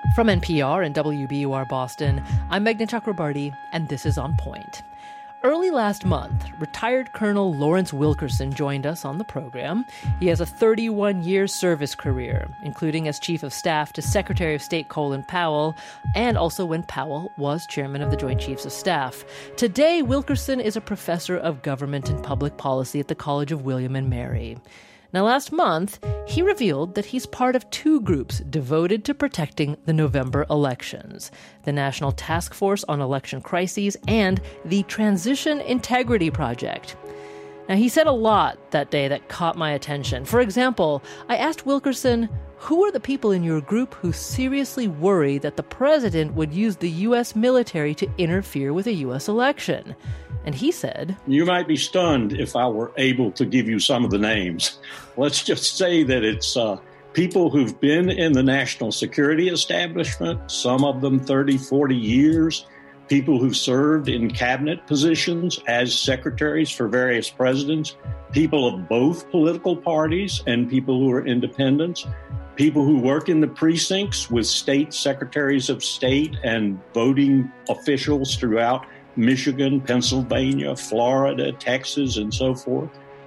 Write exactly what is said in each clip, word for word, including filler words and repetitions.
From N P R and W B U R Boston, I'm Meghna Chakrabarty, and this is On Point. Early last month, retired Colonel Lawrence Wilkerson joined us on the program. He has a thirty-one-year service career, including as Chief of Staff to Secretary of State Colin Powell, and also when Powell was Chairman of the Joint Chiefs of Staff. Today, Wilkerson is a professor of government and public policy at the College of William and Mary. Now, last month, he revealed that he's part of two groups devoted to protecting the November elections: the National Task Force on Election Crises and the Transition Integrity Project. Now, he said a lot that day that caught my attention. For example, I asked Wilkerson, who are the people in your group who seriously worry that the president would use the U S military to interfere with a U S election? And he said, you might be stunned if I were able to give you some of the names. Let's just say that it's uh, people who've been in the national security establishment, some of them thirty, forty years, people who served in cabinet positions as secretaries for various presidents, people of both political parties and people who are independents, people who work in the precincts with state secretaries of state and voting officials throughout Michigan, Pennsylvania, Florida, Texas, and so forth.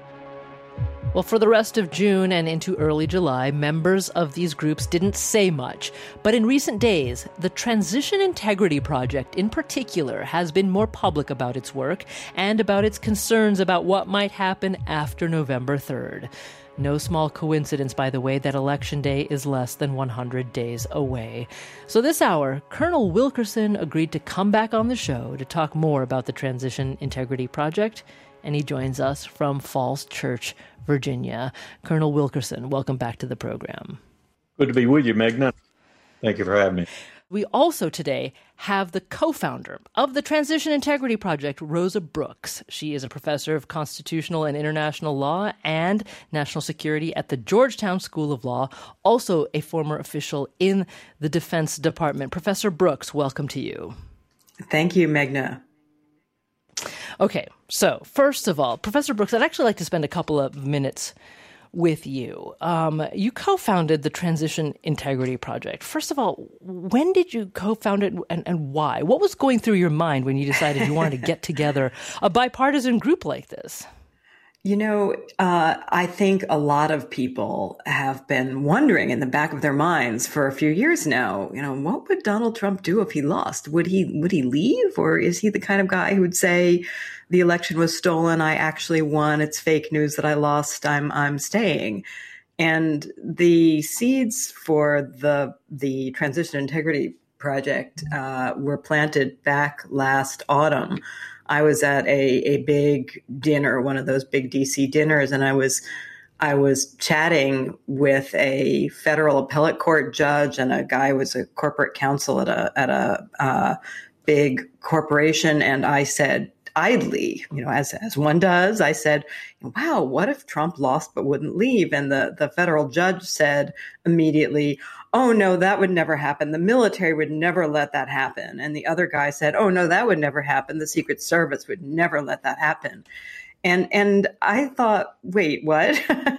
Well, for the rest of June and into early July, members of these groups didn't say much. But in recent days, the Transition Integrity Project in particular has been more public about its work and about its concerns about what might happen after November third. No small coincidence, by the way, that Election Day is less than one hundred days away. So this hour, Colonel Wilkerson agreed to come back on the show to talk more about the Transition Integrity Project, and he joins us from Falls Church, Virginia. Colonel Wilkerson, welcome back to the program. Good to be with you, Meghna. Thank you for having me. We also today have the co-founder of the Transition Integrity Project, Rosa Brooks. She is a professor of constitutional and international law and national security at the Georgetown School of Law, also a former official in the Defense Department. Professor Brooks, welcome to you. Thank you, Meghna. Okay, so first of all, Professor Brooks, I'd actually like to spend a couple of minutes with you. Um, you co-founded the Transition Integrity Project. First of all, when did you co-found it and, and why? What was going through your mind when you decided you wanted to get together a bipartisan group like this? You know, uh, I think a lot of people have been wondering in the back of their minds for a few years now, you know, what would Donald Trump do if he lost? Would he, would he leave? Or is he the kind of guy who would say the election was stolen? I actually won. It's fake news that I lost. I'm, I'm staying. And the seeds for the, the Transition Integrity Project, uh, were planted back last autumn. I was at a, a big dinner, one of those big D C dinners, and I was I was chatting with a federal appellate court judge and a guy who was a corporate counsel at a at a uh, big corporation, and I said idly, you know, as as one does, I said, "Wow, what if Trump lost but wouldn't leave?" And the the federal judge said immediately, "Oh, no, that would never happen. The military would never let that happen." And the other guy said, "Oh, no, that would never happen. The Secret Service would never let that happen." And and I thought, wait, what?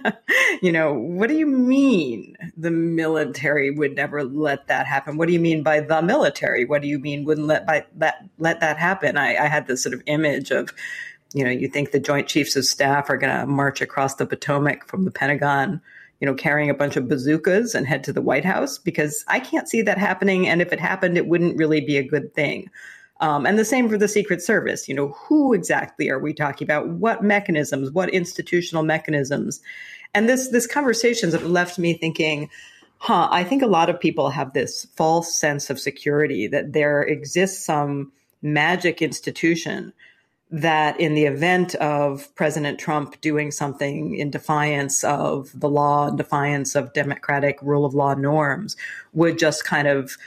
You know, what do you mean the military would never let that happen? What do you mean by the military? What do you mean wouldn't let by that let that happen? I, I had this sort of image of, you know, you think the Joint Chiefs of Staff are going to march across the Potomac from the Pentagon, you know, carrying a bunch of bazookas and head to the White House, because I can't see that happening. And if it happened, it wouldn't really be a good thing. Um, and the same for the Secret Service. You know, who exactly are we talking about? What mechanisms, what institutional mechanisms? And this, this conversation that left me thinking, huh, I think a lot of people have this false sense of security, that there exists some magic institution that in the event of President Trump doing something in defiance of the law, in defiance of democratic rule of law norms, would just kind of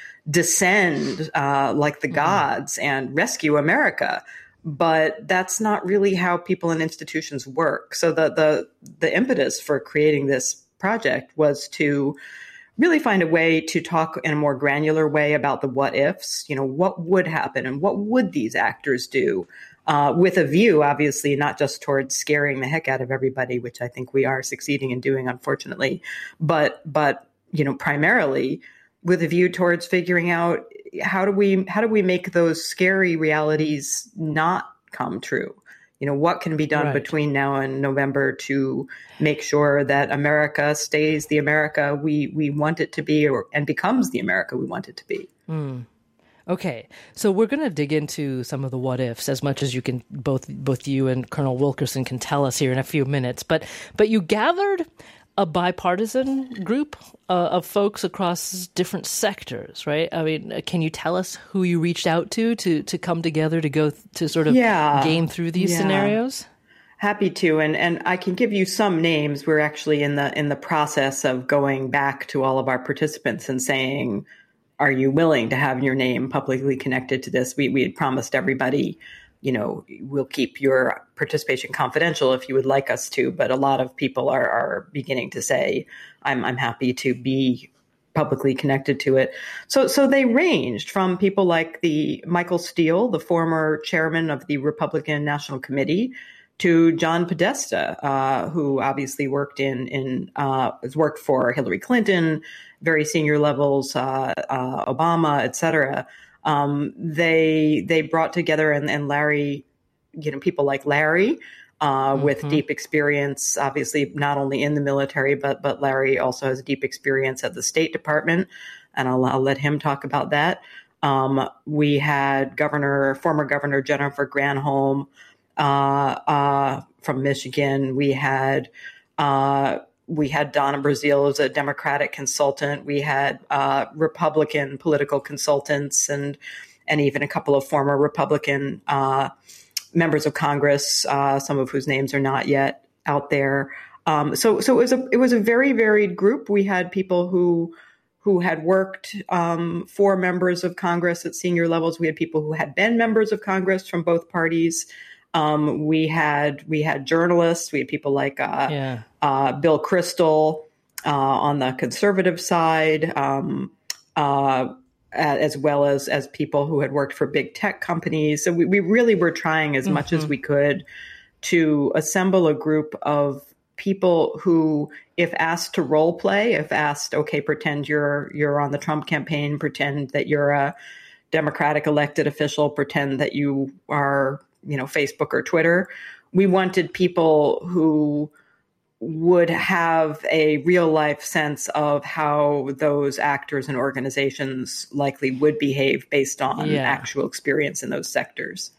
descend uh, like the gods and rescue America. But that's not really how people and institutions work. So the the the impetus for creating this project was to really find a way to talk in a more granular way about the what ifs. You know, what would happen and what would these actors do? Uh, with a view, obviously, not just towards scaring the heck out of everybody, which I think we are succeeding in doing, unfortunately, but but you know, primarily with a view towards figuring out how do we how do we make those scary realities not come true? You know, what can be done right. between now and November to make sure that America stays the America we, we want it to be, or and becomes the America we want it to be? Mm. Okay, so we're going to dig into some of the what ifs as much as you can, both both you and Colonel Wilkerson can tell us here in a few minutes. But but you gathered a bipartisan group uh, of folks across different sectors, right? I mean, can you tell us who you reached out to to, to come together to go th- to sort of yeah. game through these yeah. scenarios? Happy to, and and I can give you some names. We're actually in the in the process of going back to all of our participants and saying, are you willing to have your name publicly connected to this? We we had promised everybody, you know, we'll keep your participation confidential if you would like us to. But a lot of people are, are beginning to say, I'm I'm happy to be publicly connected to it. So so they ranged from people like the Michael Steele, the former chairman of the Republican National Committee, to John Podesta, uh, who obviously worked in in uh, has worked for Hillary Clinton, very senior levels, uh, uh, Obama, et cetera. Um, they they brought together and, and Larry, you know, people like Larry uh, mm-hmm. with deep experience, obviously not only in the military, but but Larry also has deep experience at the State Department, and I'll, I'll let him talk about that. Um, we had Governor, former Governor Jennifer Granholm uh, uh, from Michigan. We had. Uh, We had Donna Brazile as a Democratic consultant. We had uh, Republican political consultants and and even a couple of former Republican uh, members of Congress, uh, some of whose names are not yet out there. Um, so so it was a it was a very varied group. We had people who who had worked um, for members of Congress at senior levels. We had people who had been members of Congress from both parties. Um, we had we had journalists. We had people like uh, yeah. uh, Bill Kristol uh, on the conservative side, um, uh, as well as as people who had worked for big tech companies. So we, we really were trying as mm-hmm. much as we could to assemble a group of people who, if asked to role play, if asked, okay, pretend you're you're on the Trump campaign, pretend that you're a Democratic elected official, pretend that you are, you know, Facebook or Twitter. We wanted people who would have a real life sense of how those actors and organizations likely would behave based on yeah. actual experience in those sectors.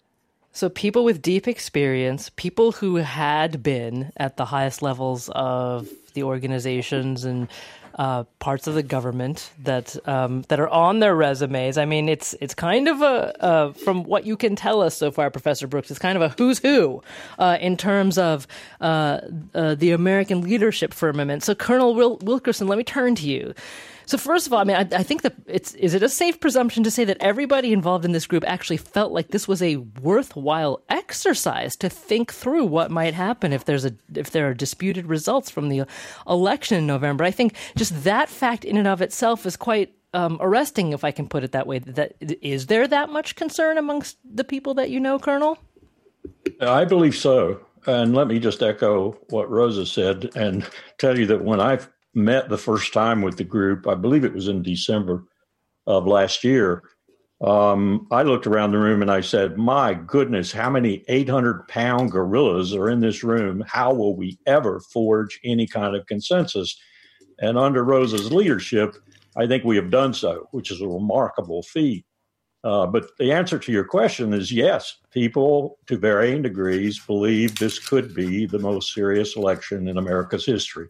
So people with deep experience, people who had been at the highest levels of the organizations and Uh, parts of the government that um, that are on their resumes. I mean, it's it's kind of a, uh, from what you can tell us so far, Professor Brooks, it's kind of a who's who uh, in terms of uh, uh, the American leadership firmament. So, Colonel Wil- Wilkerson, let me turn to you. So first of all, I mean, I, I think that it's, is it a safe presumption to say that everybody involved in this group actually felt like this was a worthwhile exercise to think through what might happen if there's a, if there are disputed results from the election in November? I think just that fact in and of itself is quite um, arresting, if I can put it that way. That, is there that much concern amongst the people that you know, Colonel? I believe so. And let me just echo what Rosa said and tell you that when I've met the first time with the group, I believe it was in December of last year, um, I looked around the room and I said, my goodness, how many eight hundred pound gorillas are in this room? How will we ever forge any kind of consensus? And under Rosa's leadership, I think we have done so, which is a remarkable feat. Uh, but the answer to your question is yes, people to varying degrees believe this could be the most serious election in America's history.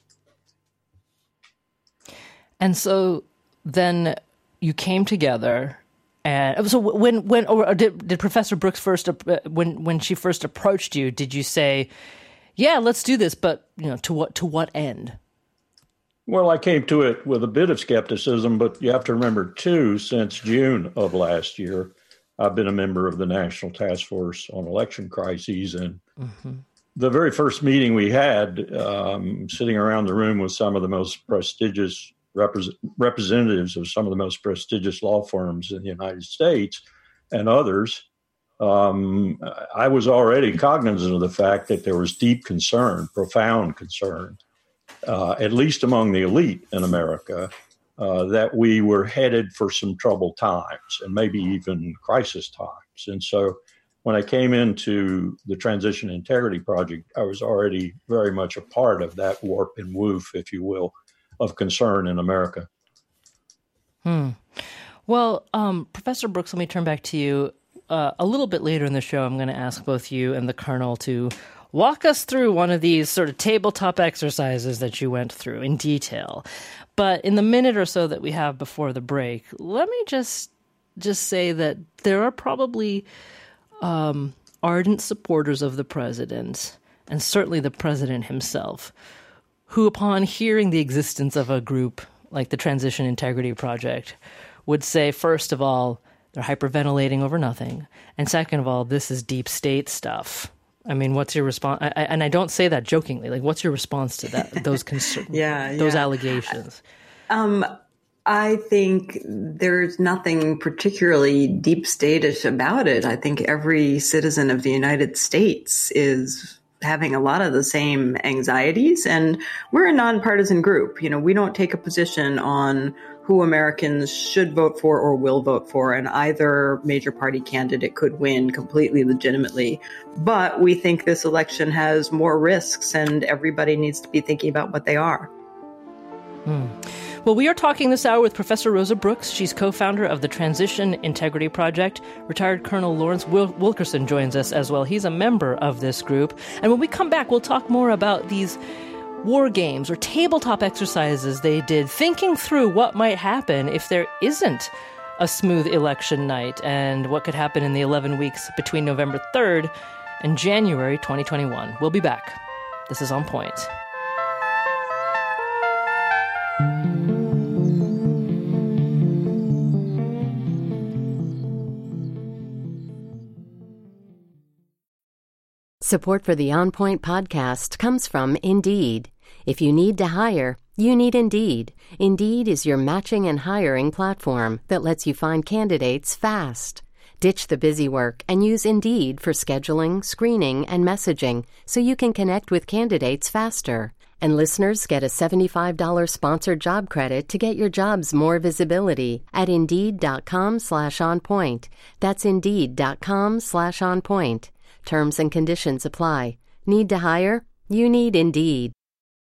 And so then you came together, and so when when or did, did Professor Brooks first uh, when when she first approached you, did you say, "Yeah, let's do this," but you know, to what to what end? Well, I came to it with a bit of skepticism, but you have to remember too, since June of last year, I've been a member of the National Task Force on Election Crises, and mm-hmm. the very first meeting we had, um, sitting around the room with some of the most prestigious Repre- representatives of some of the most prestigious law firms in the United States and others, um, I was already cognizant of the fact that there was deep concern, profound concern, uh, at least among the elite in America, uh, that we were headed for some troubled times and maybe even crisis times. And so when I came into the Transition Integrity Project, I was already very much a part of that warp and woof, if you will, of concern in America. Hmm. Well, um, Professor Brooks, let me turn back to you. Uh, a little bit later in the show, I'm going to ask both you and the Colonel to walk us through one of these sort of tabletop exercises that you went through in detail. But in the minute or so that we have before the break, let me just just say that there are probably um, ardent supporters of the president, and certainly the president himself, who upon hearing the existence of a group like the Transition Integrity Project would say, first of all, they're hyperventilating over nothing. And second of all, this is deep state stuff. I mean, what's your response? I, I, and I don't say that jokingly. Like, what's your response to that? Those concerns, yeah, those yeah. allegations. Um, I think there's nothing particularly deep state-ish about it. I think every citizen of the United States is having a lot of the same anxieties, and we're a nonpartisan group. You know, we don't take a position on who Americans should vote for or will vote for, and either major party candidate could win completely legitimately. But we think this election has more risks, and everybody needs to be thinking about what they are. Hmm. Well, we are talking this hour with Professor Rosa Brooks. She's co-founder of the Transition Integrity Project. Retired Colonel Lawrence Wil- Wilkerson joins us as well. He's a member of this group. And when we come back, we'll talk more about these war games or tabletop exercises they did, thinking through what might happen if there isn't a smooth election night and what could happen in the eleven weeks between November third and January twenty twenty-one. We'll be back. This is On Point. Support for the On Point podcast comes from Indeed. If you need to hire, you need Indeed. Indeed is your matching and hiring platform that lets you find candidates fast. Ditch the busy work and use Indeed for scheduling, screening, and messaging so you can connect with candidates faster. And listeners get a seventy-five dollars sponsored job credit to get your jobs more visibility at Indeed.com slash on point. That's Indeed.com slash on point. Terms and conditions apply. Need to hire? You need Indeed.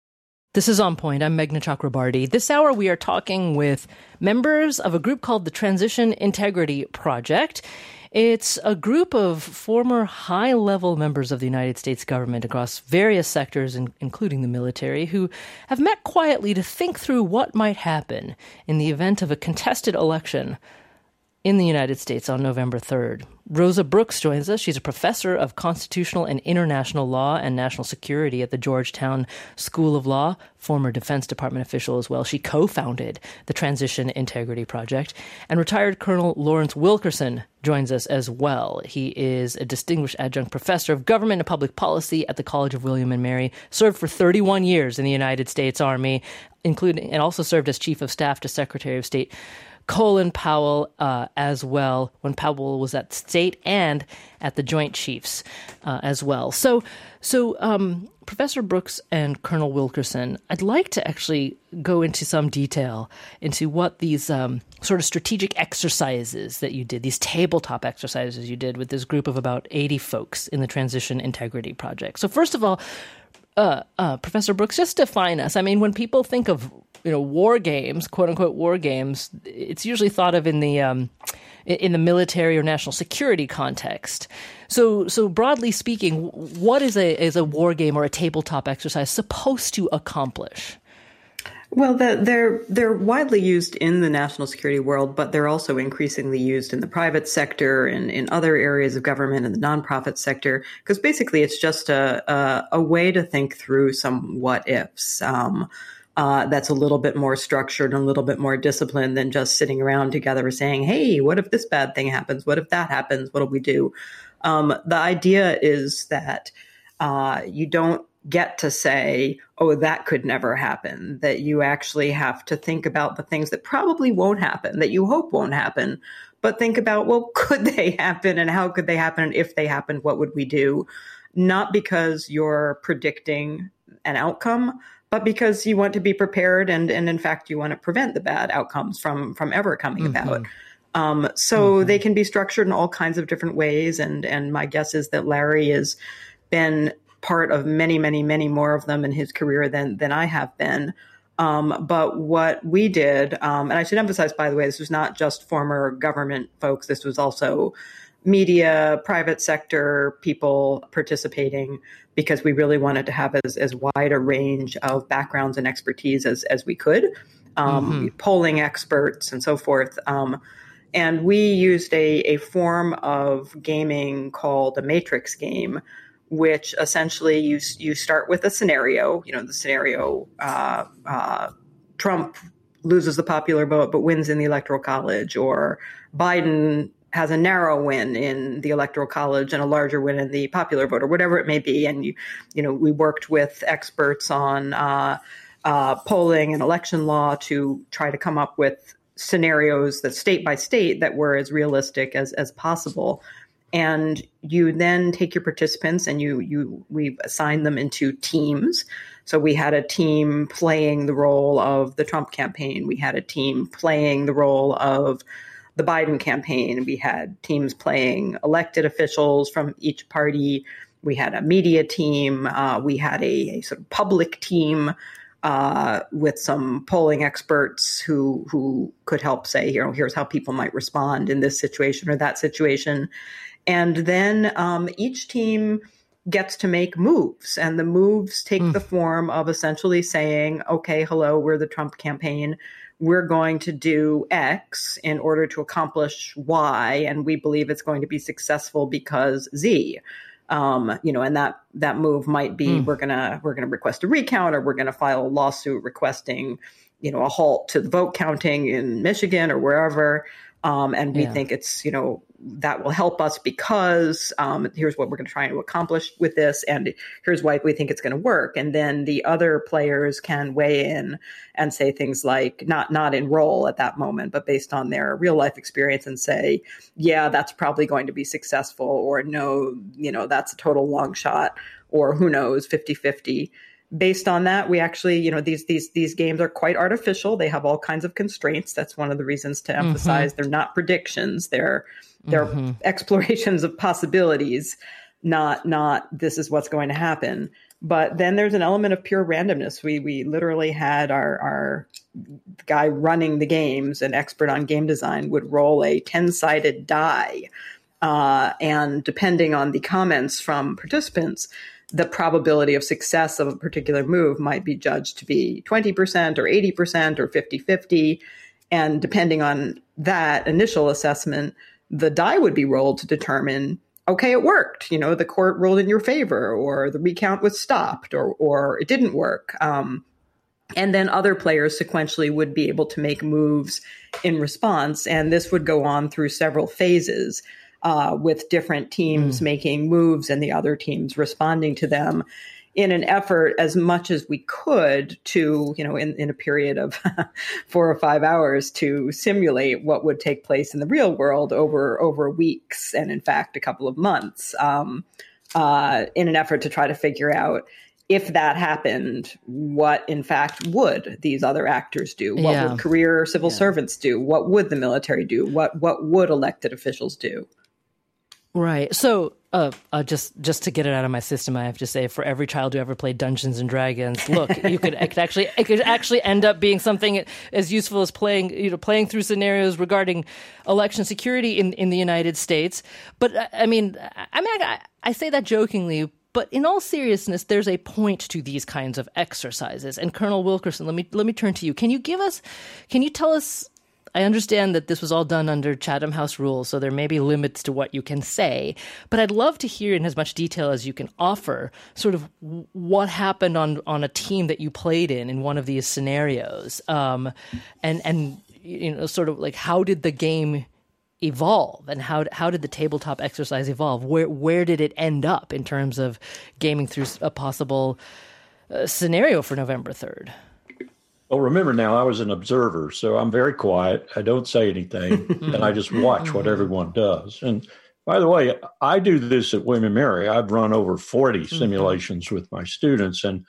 This is On Point. I'm Meghna Chakrabarty. This hour we are talking with members of a group called the Transition Integrity Project. It's a group of former high-level members of the United States government across various sectors, in, including the military, who have met quietly to think through what might happen in the event of a contested election in the United States on November third. Rosa Brooks joins us. She's a professor of constitutional and international law and national security at the Georgetown School of Law, former Defense Department official as well. She co-founded the Transition Integrity Project. And retired Colonel Lawrence Wilkerson joins us as well. He is a distinguished adjunct professor of government and public policy at the College of William and Mary, served for thirty-one years in the United States Army, including and also served as Chief of Staff to Secretary of State Colin Powell uh, as well, when Powell was at State and at the Joint Chiefs uh, as well. So, so um, Professor Brooks and Colonel Wilkerson, I'd like to actually go into some detail into what these um, sort of strategic exercises that you did, these tabletop exercises you did with this group of about eighty folks in the Transition Integrity Project. So first of all, uh, uh, Professor Brooks, just define us. I mean, when people think of you know, war games, quote unquote war games, it's usually thought of in the um, in the military or national security context. So, so broadly speaking, what is a is a war game or a tabletop exercise supposed to accomplish? Well, the, they're they're widely used in the national security world, but they're also increasingly used in the private sector and in other areas of government and the nonprofit sector, because basically it's just a, a a way to think through some what ifs. Um, Uh, that's a little bit more structured and a little bit more disciplined than just sitting around together saying, hey, what if this bad thing happens? What if that happens? What do we do? Um, the idea is that uh, you don't get to say, oh, that could never happen, that you actually have to think about the things that probably won't happen, that you hope won't happen, but think about, well, could they happen and how could they happen? And if they happened, what would we do? Not because you're predicting an outcome, but because you want to be prepared and, and in fact, you want to prevent the bad outcomes from, from ever coming mm-hmm. about. Um, so mm-hmm. they can be structured in all kinds of different ways. And, and my guess is that Larry has been part of many, many, many more of them in his career than, than I have been. Um, but what we did, um, and I should emphasize, by the way, this was not just former government folks. This was also media, private sector people participating, because we really wanted to have as, as wide a range of backgrounds and expertise as, as we could, um, mm-hmm. polling experts and so forth. Um, and we used a, a form of gaming called a matrix game, which essentially you you start with a scenario. You know, the scenario, uh, uh, Trump loses the popular vote but wins in the Electoral College, or Biden has a narrow win in the Electoral College and a larger win in the popular vote, or whatever it may be. And, you you know, we worked with experts on uh, uh, polling and election law to try to come up with scenarios that state by state that were as realistic as, as possible. And you then take your participants and you, you, we assign them into teams. So we had a team playing the role of the Trump campaign. We had a team playing the role of the Biden campaign. We had teams playing elected officials from each party. We had a media team. Uh, we had a, a sort of public team uh, with some polling experts who, who could help say, you know, here's how people might respond in this situation or that situation. And then um, each team gets to make moves, and the moves take mm. the form of essentially saying, okay, hello, we're the Trump campaign. We're going to do X in order to accomplish Y, and we believe it's going to be successful because Z. Um, you know, and that that move might be mm. we're gonna we're gonna request a recount, or we're gonna file a lawsuit requesting, you know, a halt to the vote counting in Michigan or wherever. Um, and we yeah. think it's, you know, that will help us because um, here's what we're going to try to accomplish with this. And here's why we think it's going to work. And then the other players can weigh in and say things like, not not enroll at that moment, but based on their real life experience, and say, yeah, that's probably going to be successful, or no, you know, that's a total long shot, or who knows, fifty-fifty. Based on that, we actually, you know, these these these games are quite artificial. They have all kinds of constraints. That's one of the reasons to emphasize mm-hmm. they're not predictions. They're they're mm-hmm. explorations of possibilities, not not this is what's going to happen. But then there's an element of pure randomness. We we literally had our our guy running the games, an expert on game design, would roll a ten-sided die, uh, and depending on the comments from participants, the probability of success of a particular move might be judged to be twenty percent or eighty percent or fifty-fifty. And depending on that initial assessment, the die would be rolled to determine, okay, it worked. You know, the court ruled in your favor, or the recount was stopped, or or it didn't work. Um, and then other players sequentially would be able to make moves in response. And this would go on through several phases. Uh, with different teams mm. making moves and the other teams responding to them in an effort as much as we could to, you know, in, in a period of four or five hours to simulate what would take place in the real world over, over weeks and, in fact, a couple of months um, uh, in an effort to try to figure out, if that happened, what, in fact, would these other actors do? What yeah. would career civil yeah. servants do? What would the military do? What what would elected officials do? Right. So uh, uh, just just to get it out of my system, I have to say, for every child who ever played Dungeons and Dragons, look, you could, it could actually it could actually end up being something as useful as playing you know playing through scenarios regarding election security in, in the United States. But I mean, I mean, I, I say that jokingly. But in all seriousness, there's a point to these kinds of exercises. And Colonel Wilkerson, let me let me turn to you. Can you give us? Can you tell us? I understand that this was all done under Chatham House rules, so there may be limits to what you can say. But I'd love to hear in as much detail as you can offer sort of what happened on, on a team that you played in in one of these scenarios, um, and and you know sort of like how did the game evolve, and how how did the tabletop exercise evolve? Where where did it end up in terms of gaming through a possible uh, scenario for November third? Well, remember now, I was an observer, so I'm very quiet. I don't say anything, and I just watch what everyone does. And by the way, I do this at William and Mary. I've run over forty simulations with my students, and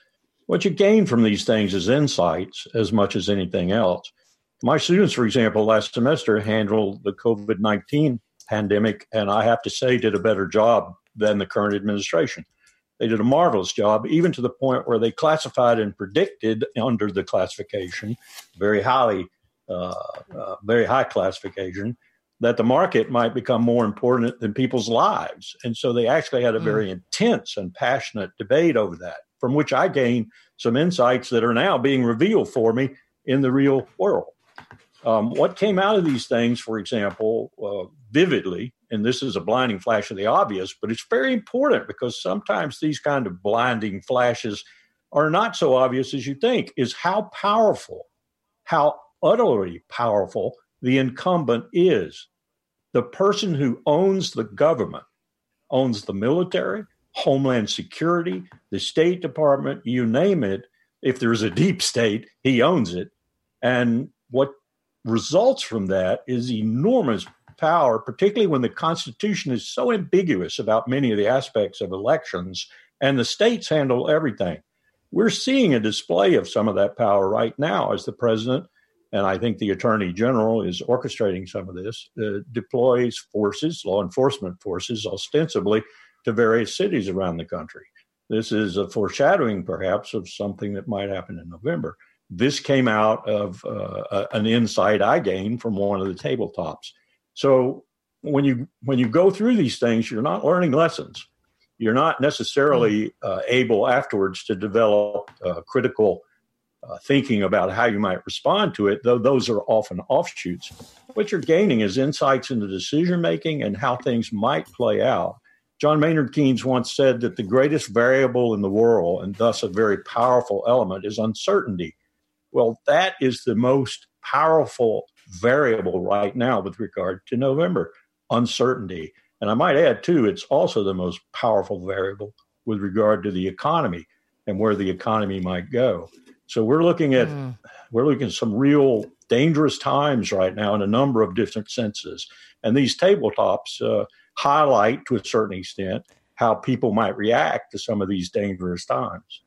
What you gain from these things is insights as much as anything else. My students, for example, last semester handled the COVID nineteen pandemic, and I have to say did a better job than the current administration. They did a marvelous job, even to the point where they classified and predicted under the classification, very highly, uh, uh, very high classification, that the market might become more important than people's lives. And so they actually had a very mm. intense and passionate debate over that, from which I gained some insights that are now being revealed for me in the real world. Um, what came out of these things, for example, uh, vividly, and this is a blinding flash of the obvious, but it's very important because sometimes these kind of blinding flashes are not so obvious as you think, is how powerful, how utterly powerful the incumbent is. The person who owns the government owns the military, Homeland Security, the State Department, you name it. If there's a deep state, he owns it. And what results from that is enormous power, particularly when the Constitution is so ambiguous about many of the aspects of elections and the states handle everything. We're seeing a display of some of that power right now as the president, and I think the Attorney General is orchestrating some of this, uh, deploys forces, law enforcement forces, ostensibly to various cities around the country. This is a foreshadowing, perhaps, of something that might happen in November. This came out of uh, an insight I gained from one of the tabletops. So when you when you go through these things, you're not learning lessons. You're not necessarily uh, able afterwards to develop uh, critical uh, thinking about how you might respond to it, though those are often offshoots. What you're gaining is insights into decision-making and how things might play out. John Maynard Keynes once said that the greatest variable in the world, and thus a very powerful element, is uncertainty. Well, that is the most powerful variable right now with regard to November, uncertainty. And I might add, too, it's also the most powerful variable with regard to the economy and where the economy might go. So we're looking at mm. we're looking at some real dangerous times right now in a number of different senses. And these tabletops uh, highlight, to a certain extent, how people might react to some of these dangerous times.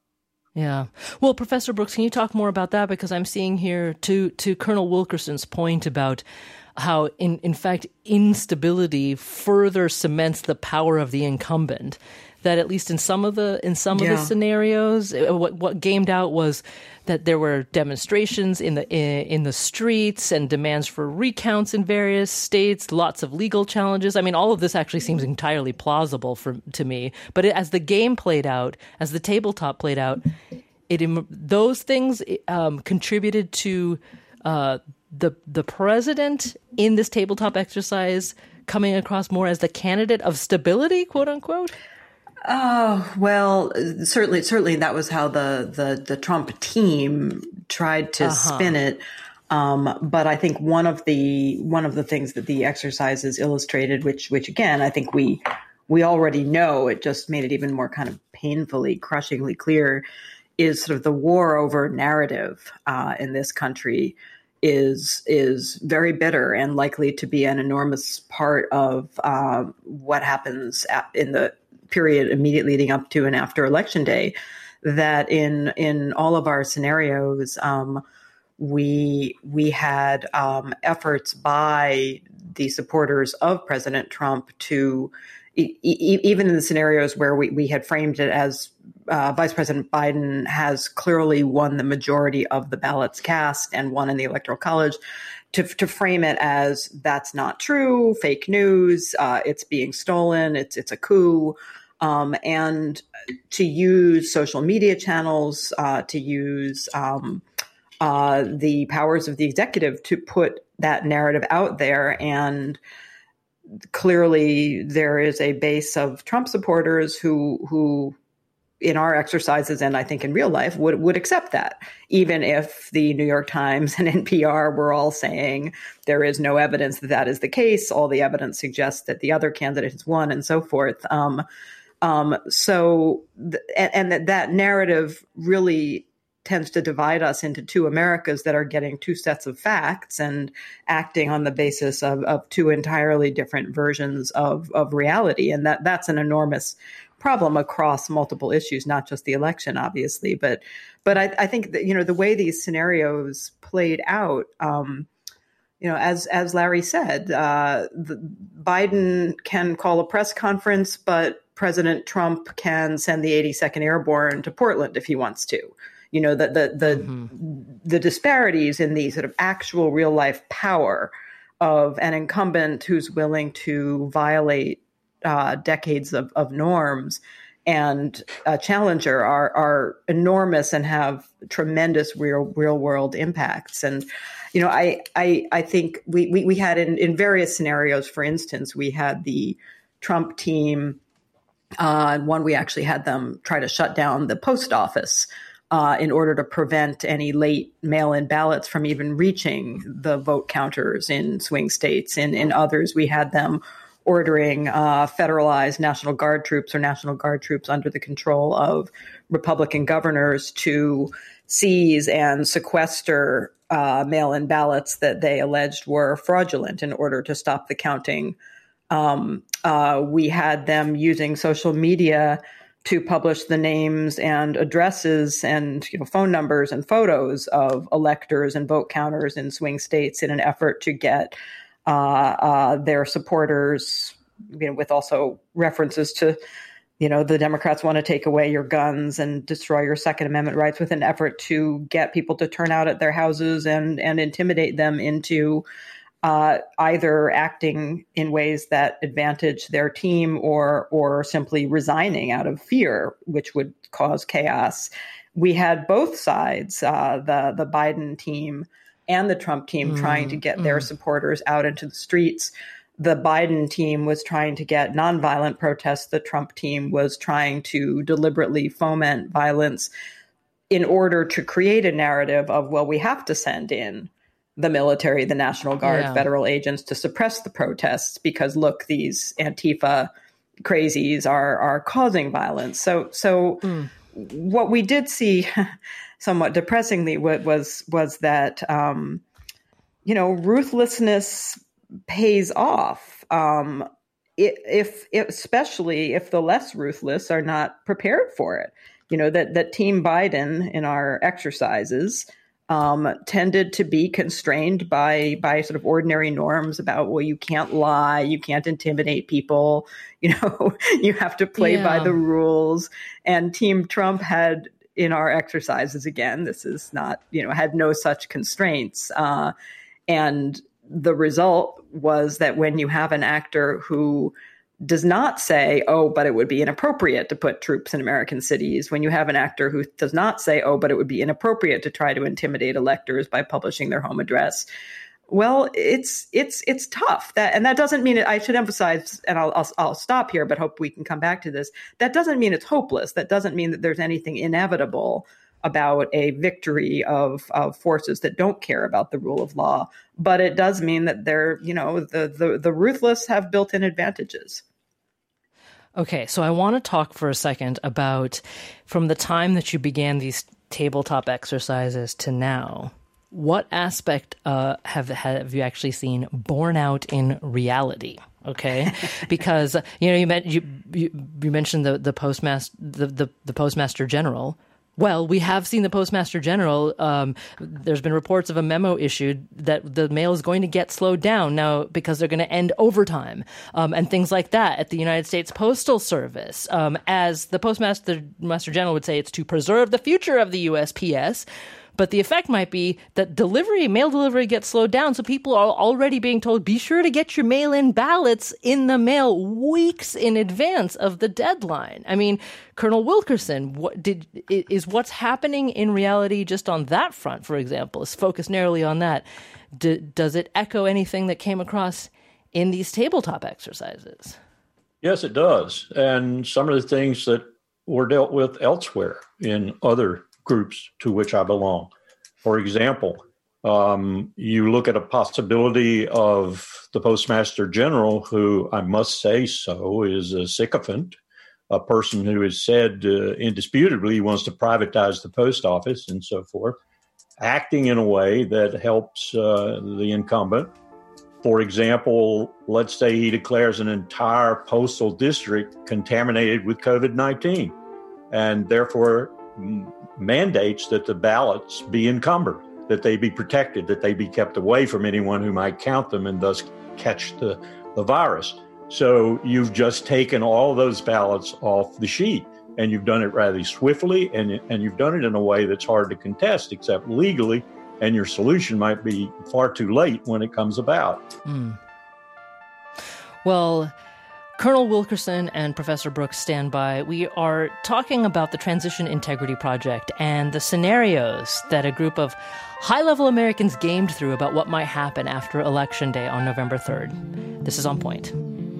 Yeah. Well, Professor Brooks, can you talk more about that? Because I'm seeing here, to to Colonel Wilkerson's point about how, in, in fact, instability further cements the power of the incumbent. That at least in some of the in some yeah. of the scenarios, what what gamed out was that there were demonstrations in the in, in the streets and demands for recounts in various states, lots of legal challenges. I mean, all of this actually seems entirely plausible for to me. But it, as the game played out, as the tabletop played out, it those things um, contributed to uh, the the president in this tabletop exercise coming across more as the candidate of stability, quote unquote. Oh, well, certainly, certainly that was how the, the, the Trump team tried to uh-huh. spin it. Um, but I think one of the, one of the things that the exercises illustrated, which, which again, I think we, we already know, it just made it even more kind of painfully, crushingly clear, is sort of the war over narrative, uh, in this country is, is very bitter and likely to be an enormous part of, uh, what happens in the period immediately leading up to and after Election Day, that in in all of our scenarios, um, we we had um, efforts by the supporters of President Trump to, e- e- even in the scenarios where we, we had framed it as uh, Vice President Biden has clearly won the majority of the ballots cast and won in the Electoral College, to, to frame it as that's not true, fake news, uh, it's being stolen, it's it's a coup. Um, and to use social media channels, uh, to use um, uh, the powers of the executive to put that narrative out there. And clearly there is a base of Trump supporters who, who in our exercises, and I think in real life, would, would accept that, even if the New York Times and N P R were all saying there is no evidence that that is the case. All the evidence suggests that the other candidate has won and so forth. Um, Um, so, th- and, and that, that narrative really tends to divide us into two Americas that are getting two sets of facts and acting on the basis of, of two entirely different versions of, of reality. And that, that's an enormous problem across multiple issues, not just the election, obviously. But but I, I think that, you know, the way these scenarios played out, um, you know, as as Larry said, uh, the, Biden can call a press conference, but President Trump can send the eighty-second Airborne to Portland if he wants to. You know, the the the, mm-hmm. the disparities in the sort of actual real life power of an incumbent who's willing to violate uh, decades of, of norms and a challenger are are enormous and have tremendous real real world impacts. And you know, I I I think we we, we had in, in various scenarios. For instance, we had the Trump team. Uh, one, we actually had them try to shut down the post office uh, in order to prevent any late mail-in ballots from even reaching the vote counters in swing states. And in others, we had them ordering uh, federalized National Guard troops or National Guard troops under the control of Republican governors to seize and sequester uh, mail-in ballots that they alleged were fraudulent in order to stop the counting. Um, uh, we had them using social media to publish the names and addresses and, you know, phone numbers and photos of electors and vote counters in swing states in an effort to get uh, uh, their supporters, you know, with also references to, you know, the Democrats want to take away your guns and destroy your Second Amendment rights, with an effort to get people to turn out at their houses and and intimidate them into Uh, either acting in ways that advantage their team or or simply resigning out of fear, which would cause chaos. We had both sides, uh, the the Biden team and the Trump team, mm, trying to get mm. their supporters out into the streets. The Biden team was trying to get nonviolent protests. The Trump team was trying to deliberately foment violence in order to create a narrative of, well, we have to send in the military, the National Guard, yeah. federal agents to suppress the protests because, look, these Antifa crazies are are causing violence. So, so mm. what we did see, somewhat depressingly, was was that um, you know, ruthlessness pays off. Um, if, if especially if the less ruthless are not prepared for it. You know, that that Team Biden in our exercises Um, tended to be constrained by by sort of ordinary norms about, well, you can't lie, you can't intimidate people, you know, you have to play yeah. by the rules. And Team Trump had, in our exercises, again, this is not, you know, had no such constraints. Uh, and the result was that when you have an actor who does not say, oh, but it would be inappropriate to put troops in American cities, when you have an actor who does not say, oh, but it would be inappropriate to try to intimidate electors by publishing their home address, well, it's it's it's tough. That and that doesn't mean it, I should emphasize, and I'll, I'll I'll stop here, but hope we can come back to this. That doesn't mean it's hopeless. That doesn't mean that there's anything inevitable about a victory of, of forces that don't care about the rule of law. But it does mean that they're, you know, the the, the ruthless have built-in advantages. Okay, so I want to talk for a second about, from the time that you began these tabletop exercises to now, what aspect uh, have have you actually seen borne out in reality? Okay, because you know you met, you, you you mentioned the the postmaster the, the the postmaster general. Well, we have seen the Postmaster General. Um, there's been reports of a memo issued that the mail is going to get slowed down now because they're going to end overtime um, and things like that at the United States Postal Service. Um, as the Postmaster Master General would say, it's to preserve the future of the U S P S. But the effect might be that delivery, mail delivery gets slowed down. So people are already being told, be sure to get your mail-in ballots in the mail weeks in advance of the deadline. I mean, Colonel Wilkerson, what did is what's happening in reality just on that front, for example, is focused narrowly on that. D- does it echo anything that came across in these tabletop exercises? Yes, it does. And some of the things that were dealt with elsewhere in other groups to which I belong. For example, um, you look at a possibility of the Postmaster General, who I must say so is a sycophant, a person who has said uh, indisputably he wants to privatize the post office and so forth, acting in a way that helps uh, the incumbent For example, let's say he declares an entire postal district contaminated with COVID nineteen and therefore mandates that the ballots be encumbered, that they be protected, that they be kept away from anyone who might count them and thus catch the, the virus. So you've just taken all those ballots off the sheet, and you've done it rather swiftly, and, and you've done it in a way that's hard to contest except legally, and your solution might be far too late when it comes about. Mm. Well, Colonel Wilkerson and Professor Brooks stand by. We are talking about the Transition Integrity Project and the scenarios that a group of high-level Americans gamed through about what might happen after Election Day on November third. This is On Point.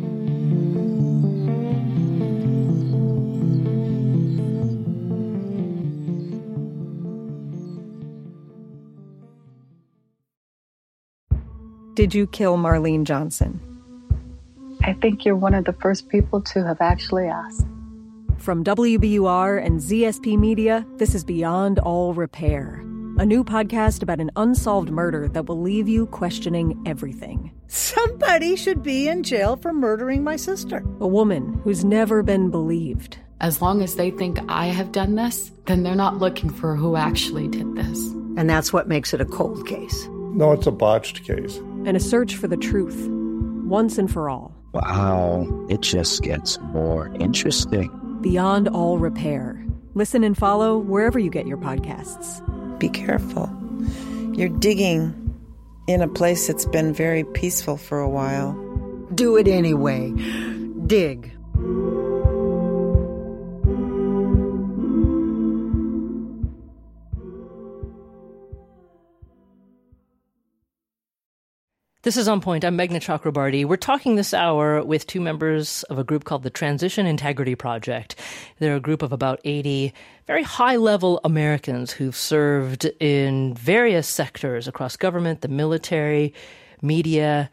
Did you kill Marlene Johnson? I think you're one of the first people to have actually asked. From W B U R and Z S P Media, this is Beyond All Repair, a new podcast about an unsolved murder that will leave you questioning everything. Somebody should be in jail for murdering my sister. A woman who's never been believed. As long as they think I have done this, then they're not looking for who actually did this. And that's what makes it a cold case. No, it's a botched case. And a search for the truth, once and for all. Wow, it just gets more interesting. Beyond All Repair. Listen and follow wherever you get your podcasts. Be careful. You're digging in a place that's been very peaceful for a while. Do it anyway. Dig. This is On Point. I'm Meghna Chakrabarty. We're talking this hour with two members of a group called the Transition Integrity Project. They're a group of about eighty very high-level Americans who've served in various sectors across government, the military, media,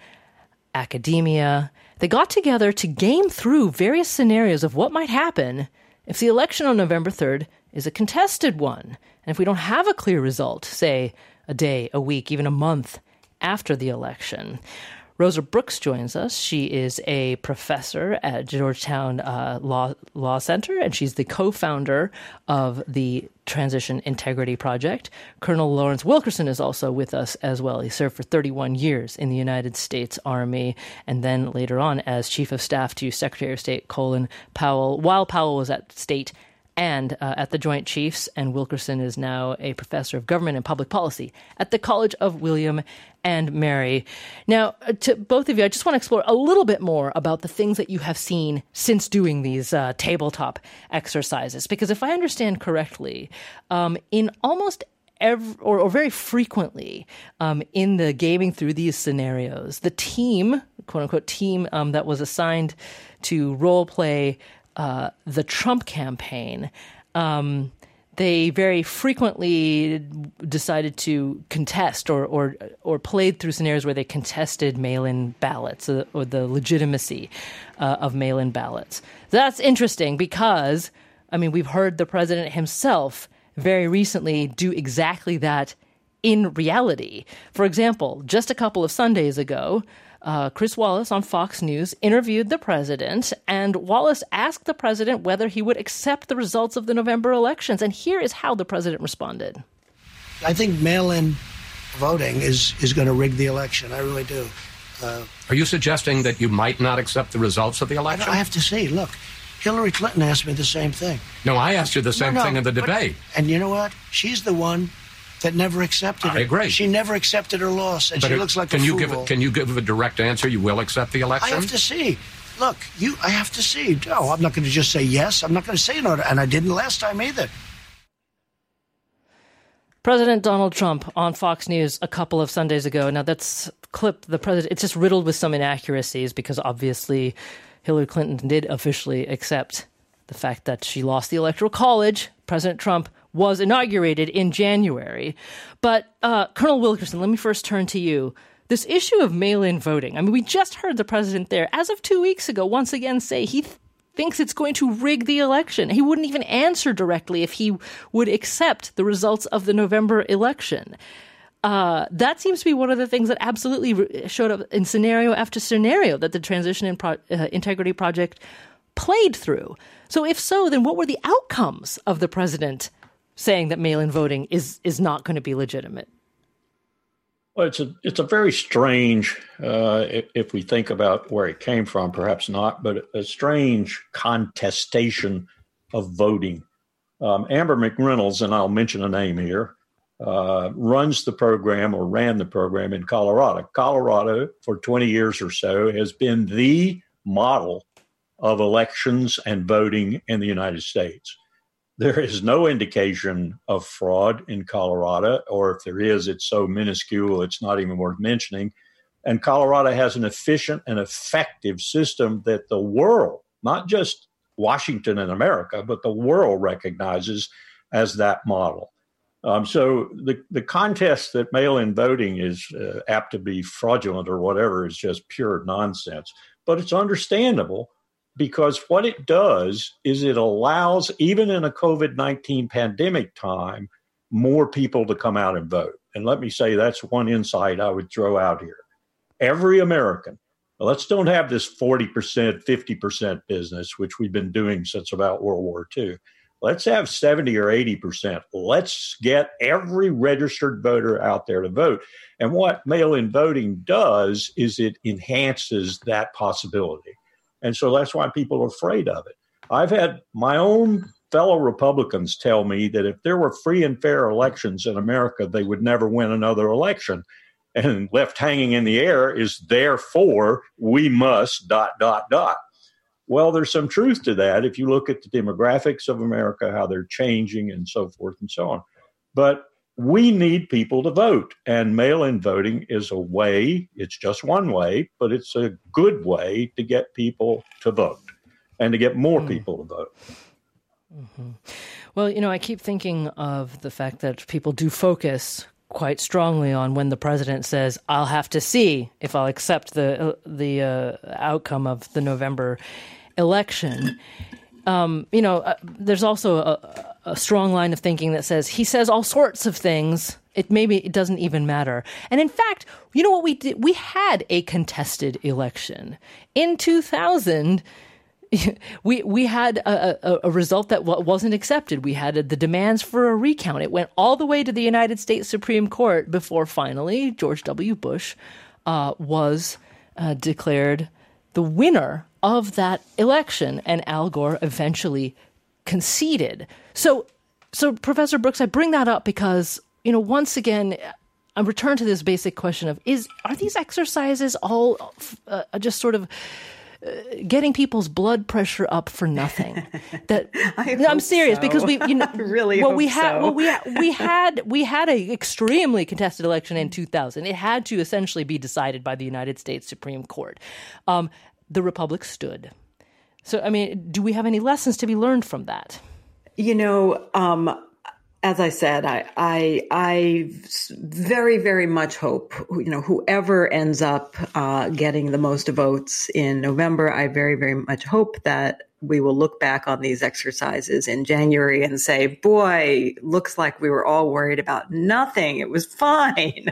academia. They got together to game through various scenarios of what might happen if the election on November third is a contested one. And if we don't have a clear result, say a day, a week, even a month after the election. Rosa Brooks joins us. She is a professor at Georgetown uh, Law Law Center, and she's the co-founder of the Transition Integrity Project. Colonel Lawrence Wilkerson is also with us as well. He served for thirty-one years in the United States Army, and then later on as Chief of Staff to Secretary of State Colin Powell, while Powell was at State and uh, at the Joint Chiefs, and Wilkerson is now a professor of government and public policy at the College of William and Mary. Now, to both of you, I just want to explore a little bit more about the things that you have seen since doing these uh, tabletop exercises, because if I understand correctly, um, in almost every, or, or very frequently um, in the gaming through these scenarios, the team, quote-unquote team um, that was assigned to role play Uh, the Trump campaign, um, they very frequently decided to contest or, or or played through scenarios where they contested mail-in ballots uh, or the legitimacy uh, of mail-in ballots. That's interesting because, I mean, we've heard the president himself very recently do exactly that in reality. For example, just a couple of Sundays ago, Uh, Chris Wallace on Fox News interviewed the president, and Wallace asked the president whether he would accept the results of the November elections. And here is how the president responded. I think mail-in voting is, is going to rig the election. I really do. Uh, Are you suggesting that you might not accept the results of the election? I, I have to see. Look, Hillary Clinton asked me the same thing. No, I asked you the same no, no, thing in the debate. But, and you know what? She's the one that never accepted it. I agree. She never accepted her loss, and but she it, looks like can a you fool. Give a, can you give a direct answer? You will accept the election? I have to see. Look, you. I have to see. No, I'm not going to just say yes. I'm not going to say no, and I didn't last time either. President Donald Trump on Fox News a couple of Sundays ago. Now, that's clip the president. It's just riddled with some inaccuracies because obviously Hillary Clinton did officially accept the fact that she lost the Electoral College. President Trump was inaugurated in January. But uh, Colonel Wilkerson, let me first turn to you. This issue of mail-in voting, I mean, we just heard the president there, as of two weeks ago, once again say he th- thinks it's going to rig the election. He wouldn't even answer directly if he would accept the results of the November election. uh, that seems to be one of the things that absolutely showed up in scenario after scenario that the Transition and Pro- uh, Integrity Project played through. So if so, then what were the outcomes of the president saying that mail-in voting is is not going to be legitimate? Well, it's a it's a very strange, uh, if, if we think about where it came from, perhaps not, but a strange contestation of voting. Um, Amber McReynolds, and I'll mention a name here, uh, runs the program or ran the program in Colorado. Colorado, for twenty years or so, has been the model of elections and voting in the United States. There is no indication of fraud in Colorado, or if there is, it's so minuscule, it's not even worth mentioning. And Colorado has an efficient and effective system that the world, not just Washington and America, but the world recognizes as that model. Um, so the, the contest that mail-in voting is uh, apt to be fraudulent or whatever is just pure nonsense. But it's understandable, because what it does is it allows, even in a COVID nineteen pandemic time, more people to come out and vote. And let me say, that's one insight I would throw out here. Every American, let's don't have this forty percent, fifty percent business, which we've been doing since about World War Two. Let's have seventy or eighty percent. Let's get every registered voter out there to vote. And what mail-in voting does is it enhances that possibility. And so that's why people are afraid of it. I've had my own fellow Republicans tell me that if there were free and fair elections in America, they would never win another election. And left hanging in the air is therefore we must dot, dot, dot. Well, there's some truth to that if you look at the demographics of America, how they're changing and so forth and so on. But we need people to vote, and mail-in voting is a way, it's just one way, but it's a good way to get people to vote and to get more mm. people to vote. Mm-hmm. Well, you know, I keep thinking of the fact that people do focus quite strongly on when the president says, I'll have to see if I'll accept the, uh, the uh, outcome of the November election. Um, you know, uh, there's also a, a strong line of thinking that says he says all sorts of things. It maybe it doesn't even matter. And in fact, you know what we did? We had a contested election in two thousand. We we had a, a, a result that wasn't accepted. We had a, the demands for a recount. It went all the way to the United States Supreme Court before finally George W. Bush uh, was uh, declared the winner of that election, and Al Gore eventually conceded. So, so Professor Brooks, I bring that up because, you know, once again, I return to this basic question of, is are these exercises all uh, just sort of uh, getting people's blood pressure up for nothing? That no, I'm serious, so. because we, you know, I really well, hope we had, so. well, we we had we had a extremely contested election in two thousand. It had to essentially be decided by the United States Supreme Court. Um, the Republic stood. So, I mean, do we have any lessons to be learned from that? You know, um, as I said, I, I, I very, very much hope, you know, whoever ends up uh, getting the most votes in November, I very, very much hope that we will look back on these exercises in January and say, boy, looks like we were all worried about nothing. It was fine.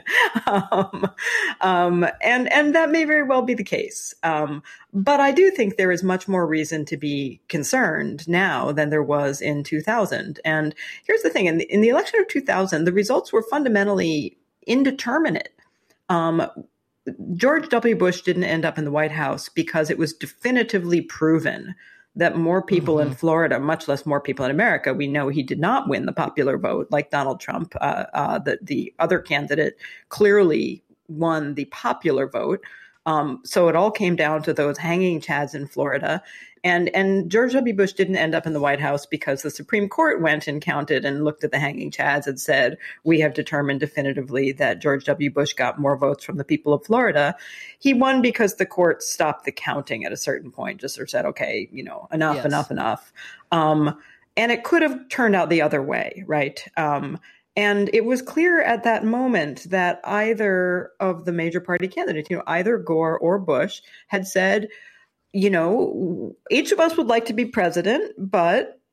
um, um, and, and that may very well be the case. Um, but I do think there is much more reason to be concerned now than there was in two thousand. And here's the thing. In the, in the election of two thousand, the results were fundamentally indeterminate. Um, George W. Bush didn't end up in the White House because it was definitively proven that more people mm-hmm. in Florida, much less more people in America, we know he did not win the popular vote like Donald Trump. Uh, uh, the, the other candidate clearly won the popular vote. Um, so it all came down to those hanging chads in Florida. And, and George W. Bush didn't end up in the White House because the Supreme Court went and counted and looked at the hanging chads and said, we have determined definitively that George W. Bush got more votes from the people of Florida. He won because the court stopped the counting at a certain point, just sort of said, okay, you know, enough, yes. enough, enough. Um, and it could have turned out the other way, right? Um, And it was clear at that moment that either of the major party candidates, you know, either Gore or Bush, had said, you know, each of us would like to be president, but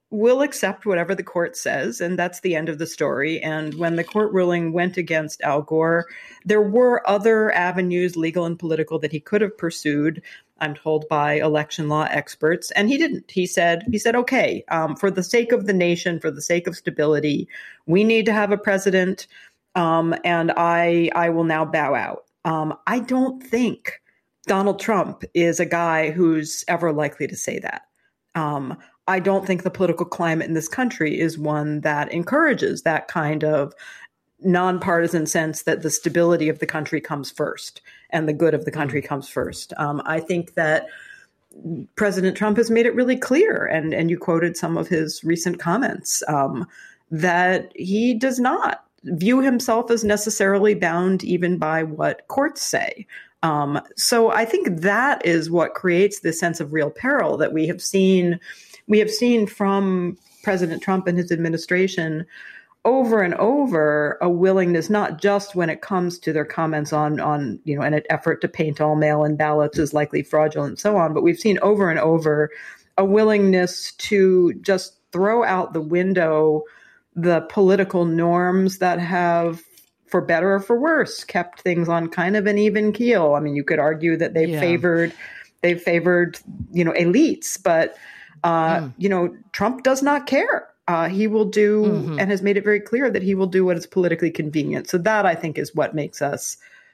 will accept whatever the court says, and that's the end of the story. And when the court ruling went against Al Gore, there were other avenues, legal and political, that he could have pursued, I'm told by election law experts, and he didn't. He said, he said, okay, um, for the sake of the nation, for the sake of stability, we need to have a president, um, and I, I will now bow out. Um, I don't think Donald Trump is a guy who's ever likely to say that. Um, I don't think the political climate in this country is one that encourages that kind of nonpartisan sense that the stability of the country comes first and the good of the country comes first. Um, I think that President Trump has made it really clear, and, and you quoted some of his recent comments, um, that he does not view himself as necessarily bound even by what courts say. Um, so I think that is what creates this sense of real peril that we have seen We have seen from President Trump and his administration over and over a willingness, not just when it comes to their comments on, on you know, an effort to paint all mail-in ballots as likely fraudulent and so on, but we've seen over and over a willingness to just throw out the window the political norms that have, for better or for worse, kept things on kind of an even keel. I mean, you could argue that they've Yeah. favored, they've favored, you know, elites, but Uh, mm. you know, Trump does not care. Uh, he will do mm-hmm. and has made it very clear that he will do what is politically convenient. So that, I think, is what makes us,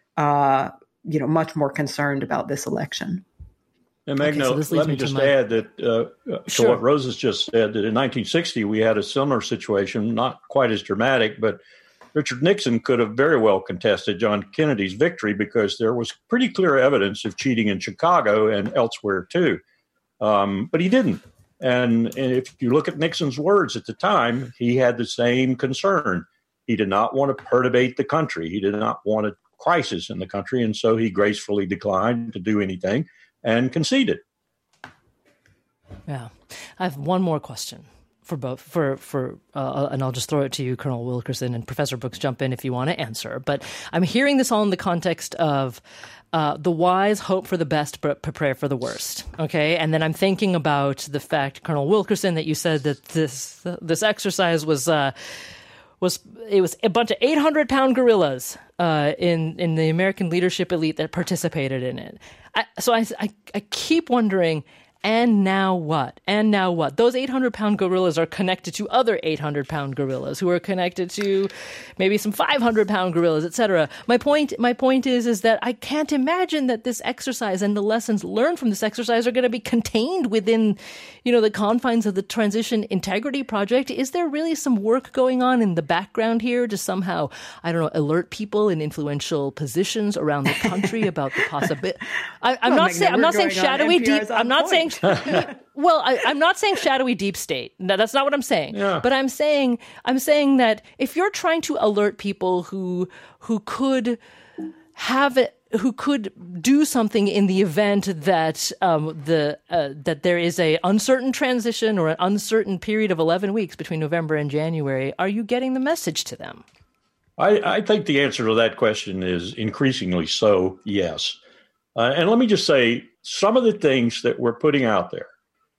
uh, you know, much more concerned about this election. And Magna, okay, so let me, me just my... add that uh, sure. to what Rose has just said, that in nineteen sixty, we had a similar situation, not quite as dramatic, but Richard Nixon could have very well contested John Kennedy's victory because there was pretty clear evidence of cheating in Chicago and elsewhere, too. Um, but he didn't. And, and if you look at Nixon's words at the time, he had the same concern. He did not want to perturbate the country. He did not want a crisis in the country. And so he gracefully declined to do anything and conceded. Yeah. I have one more question for both, for, for uh, and I'll just throw it to you, Colonel Wilkerson, and Professor Brooks, jump in if you want to answer. But I'm hearing this all in the context of Uh, the wise hope for the best, but prepare for the worst. Okay, and then I'm thinking about the fact, Colonel Wilkerson, that you said that this this exercise was uh, was it was a bunch of eight hundred pound gorillas uh, in in the American leadership elite that participated in it. I, so I, I I keep wondering. And now what? And now what? Those eight hundred pound gorillas are connected to other eight hundred pound gorillas who are connected to maybe some five hundred pound gorillas, et cetera. My point, my point is, is that I can't imagine that this exercise and the lessons learned from this exercise are going to be contained within, you know, the confines of the Transition Integrity Project. Is there really some work going on in the background here to somehow, I don't know, alert people in influential positions around the country about the possibility? I'm well, not saying, I'm not saying shadowy deep, I'm not saying well, I, I'm not saying shadowy deep state. No, that's not what I'm saying. Yeah. But I'm saying I'm saying that if you're trying to alert people who who could have it, who could do something in the event that um, the uh, that there is a uncertain transition or an uncertain period of eleven weeks between November and January, are you getting the message to them? I, I think the answer to that question is increasingly so. Yes, uh, and let me just say, some of the things that we're putting out there,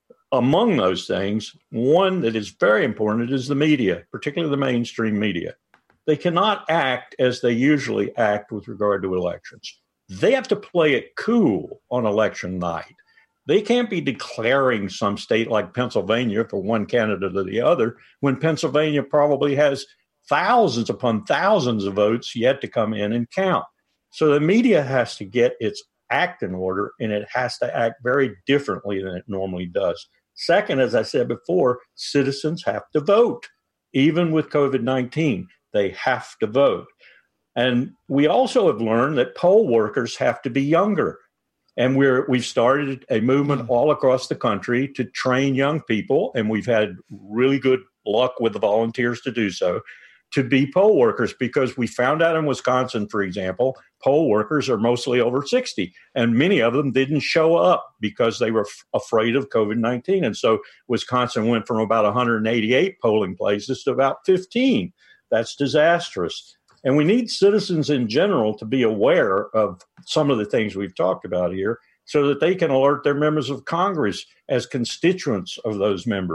among those things, one that is very important is the media, particularly the mainstream media. They cannot act as they usually act with regard to elections. They have to play it cool on election night. They can't be declaring some state like Pennsylvania for one candidate or the other when Pennsylvania probably has thousands upon thousands of votes yet to come in and count. So the media has to get its act in order, and it has to act very differently than it normally does. Second, as I said before, citizens have to vote. Even with COVID nineteen, they have to vote. And we also have learned that poll workers have to be younger. And we're, we've started a movement all across the country to train young people, and we've had really good luck with the volunteers to do so, to be poll workers, because we found out in Wisconsin, for example, poll workers are mostly over sixty, and many of them didn't show up because they were f- afraid of COVID nineteen. And so Wisconsin went from about one hundred eighty-eight polling places to about fifteen. That's disastrous. And we need citizens in general to be aware of some of the things we've talked about here so that they can alert their members of Congress as constituents of those members.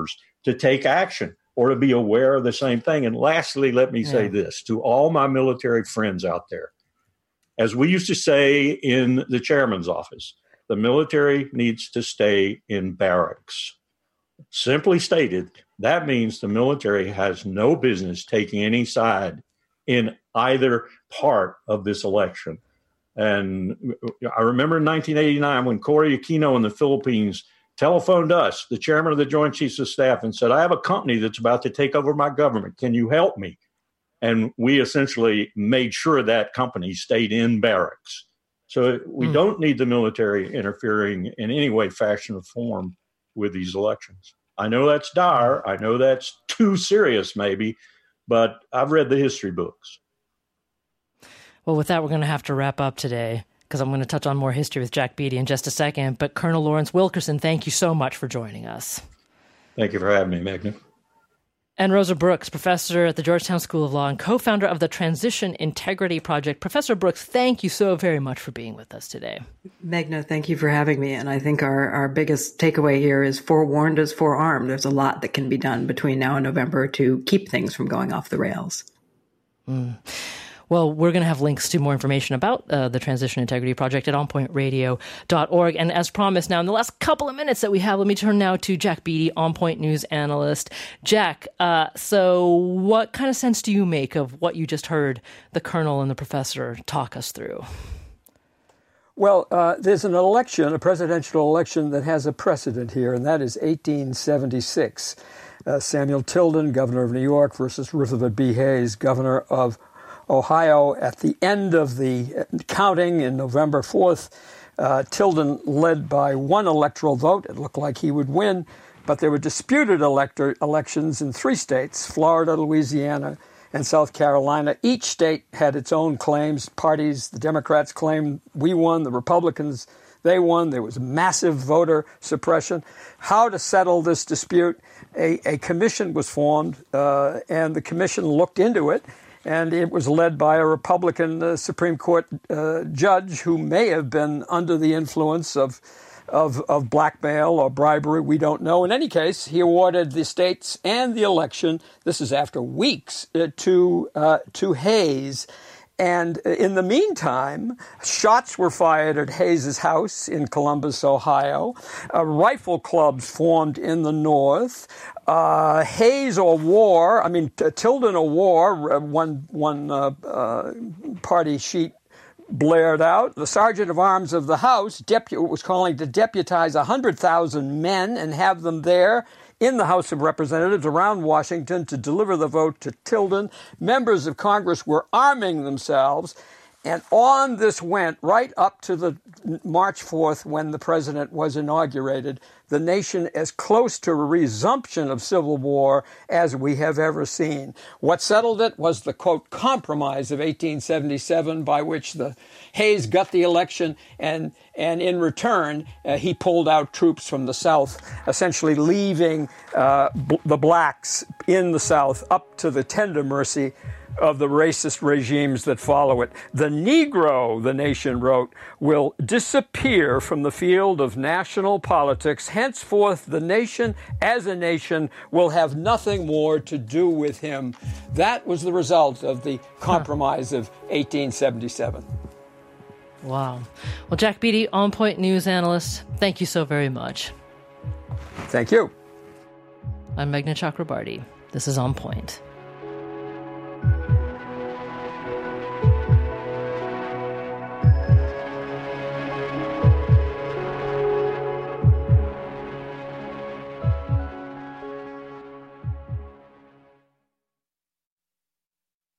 to take action or to be aware of the same thing. And lastly, let me yeah. say this to all my military friends out there. As we used to say in the chairman's office, the military needs to stay in barracks. Simply stated, that means the military has no business taking any side in either part of this election. And I remember in nineteen eighty-nine when Cory Aquino in the Philippines telephoned us, the chairman of the Joint Chiefs of Staff, and said, I have a company that's about to take over my government. Can you help me? And we essentially made sure that company stayed in barracks. So we mm. don't need the military interfering in any way, fashion, or form with these elections. I know that's dire. I know that's too serious, maybe, but I've read the history books. Well, with that, we're going to have to wrap up today because I'm going to touch on more history with Jack Beatty in just a second. But Colonel Lawrence Wilkerson, thank you so much for joining us. Thank you for having me, Meghna. And Rosa Brooks, professor at the Georgetown School of Law and co-founder of the Transition Integrity Project. Professor Brooks, thank you so very much for being with us today. Meghna, thank you for having me. And I think our, our biggest takeaway here is forewarned is forearmed. There's a lot that can be done between now and November to keep things from going off the rails. Mm. Well, we're going to have links to more information about uh, the Transition Integrity Project at on point radio dot org. And as promised, now in the last couple of minutes that we have, let me turn now to Jack Beatty, On Point News analyst. Jack, uh, so what kind of sense do you make of what you just heard the colonel and the professor talk us through? Well, uh, there's an election, a presidential election that has a precedent here, and that is eighteen seventy-six. Uh, Samuel Tilden, governor of New York, versus Rutherford B. Hayes, governor of Ohio. At the end of the counting in November fourth, uh, Tilden led by one electoral vote. It looked like he would win, but there were disputed elector elections in three states, Florida, Louisiana, and South Carolina. Each state had its own claims. Parties, the Democrats claimed we won, the Republicans, they won. There was massive voter suppression. How to settle this dispute? A, a commission was formed, uh, and the commission looked into it. And it was led by a Republican uh, Supreme Court uh, judge who may have been under the influence of, of of blackmail or bribery. We don't know. In any case, he awarded the states and the election, this is after weeks, uh, to uh, to Hayes. And in the meantime, shots were fired at Hayes' house in Columbus, Ohio. Uh, rifle clubs formed in the North. Uh, Hayes or war, I mean, T- Tilden or war, one, one uh, uh, party sheet blared out. The sergeant of arms of the House depu- was calling to deputize one hundred thousand men and have them there in the House of Representatives around Washington to deliver the vote to Tilden. Members of Congress were arming themselves. And on this went right up to the March fourth when the president was inaugurated, the nation as close to a resumption of civil war as we have ever seen. What settled it was the, quote, compromise of eighteen seventy-seven by which the Hayes got the election, and, and in return, uh, he pulled out troops from the South, essentially leaving uh, b- the blacks in the South up to the tender mercy of the racist regimes that follow it. The Negro, the nation wrote, will disappear from the field of national politics. Henceforth, the nation, as a nation, will have nothing more to do with him. That was the result of the compromise huh. of eighteen seventy-seven. Wow. Well, Jack Beatty, On Point News analyst, thank you so very much. Thank you. I'm Meghna Chakrabarty. This is On Point.